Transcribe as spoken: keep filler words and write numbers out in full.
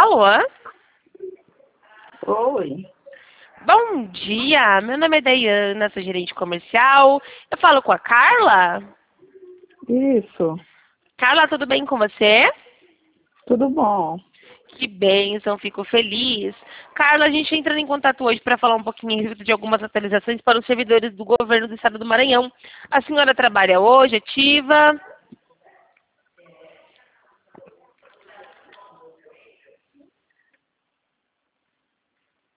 Alô? Oi. Bom dia, meu nome é Dayana, sou gerente comercial. Eu falo com a Carla? Isso. Carla, tudo bem com você? Tudo bom? Que bênção, fico feliz. Carla, a gente entra em contato hoje para falar um pouquinho a respeito de algumas atualizações para os servidores do governo do estado do Maranhão. A senhora trabalha hoje, ativa?